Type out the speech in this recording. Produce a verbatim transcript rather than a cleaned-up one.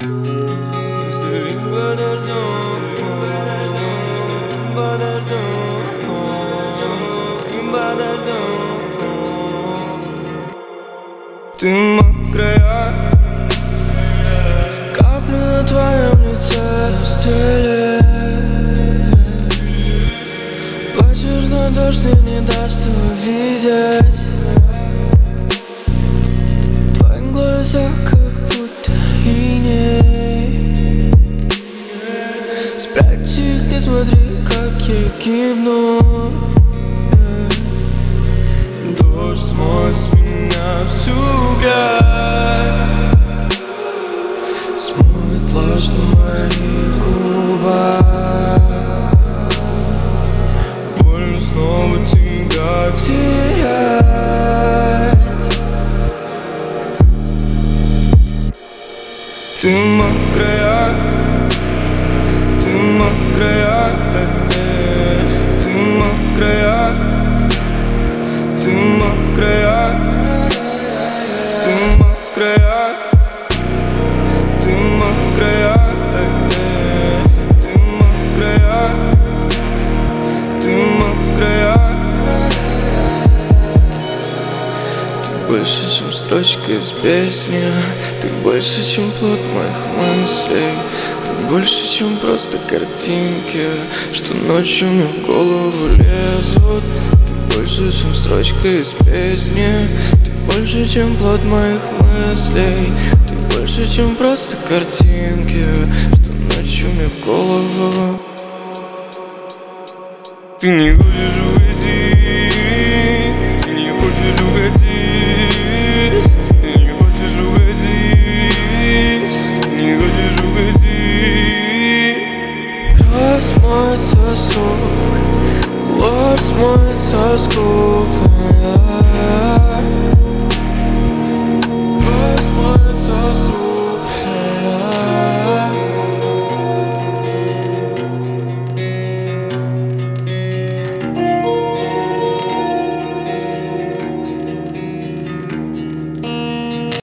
Ты мокрая, капли на твоем лице стеле. Плачешь, но дождь мне не даст увидеть. Твои глаза как будто иней. Спрячь их, не смотри, как я гибну. Дождь смоет с меня всю грязь, смоет ложь на моих губах. Больно снова тебя терять. Ты мокрая, ты мокрая, э-э. Ты мокрая, ты мокрая, ты мокрая, ты мокрая, э-э. Ты мокрая, ты мокрая. Ты больше, чем строчка из песни. Ты больше, чем плод моих мыслей. Ты больше, чем просто картинки, что ночью мне в голову лезут. Больше, чем строчка из песни. Ты больше, чем плод моих мыслей. Ты больше, чем просто картинки, что ночью мне в голову. Ты не хочешь уйти, ты не хочешь уходить, ты не хочешь уходить, ты не хочешь уходить. Кровь смоет сосуд, ложь смоет со скуп.